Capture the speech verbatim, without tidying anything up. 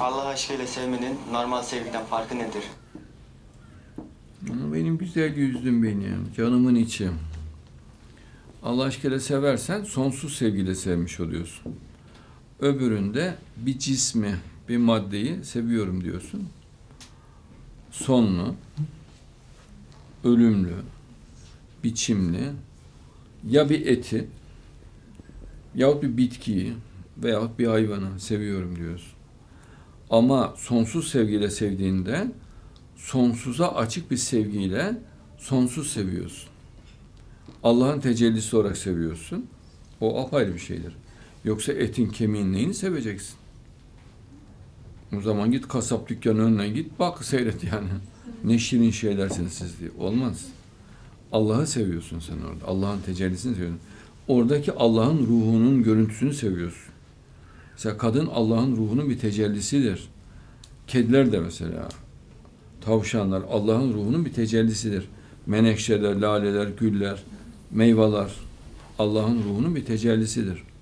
Allah aşkıyla sevmenin normal sevgiden farkı nedir? Benim güzel yüzlüm benim, canımın içi. Allah aşkıyla seversen sonsuz sevgiyle sevmiş oluyorsun. Öbüründe bir cismi, bir maddeyi seviyorum diyorsun. Sonlu, ölümlü, biçimli, ya bir eti, yahut bir bitkiyi veyahut bir hayvanı seviyorum diyorsun. Ama sonsuz sevgiyle sevdiğinde sonsuza açık bir sevgiyle sonsuz seviyorsun. Allah'ın tecellisi olarak seviyorsun. O apayrı bir şeydir. Yoksa etin kemiğin neyini seveceksin? O zaman git kasap dükkanının önüne git bak seyret yani. Ne şirin şeylersiniz siz diye. Olmaz. Allah'ı seviyorsun sen orada. Allah'ın tecellisini seviyorsun. Oradaki Allah'ın ruhunun görüntüsünü seviyorsun. Mesela kadın Allah'ın ruhunun bir tecellisidir. Kediler de mesela, tavşanlar Allah'ın ruhunun bir tecellisidir. Menekşeler, laleler, güller, meyveler Allah'ın ruhunun bir tecellisidir.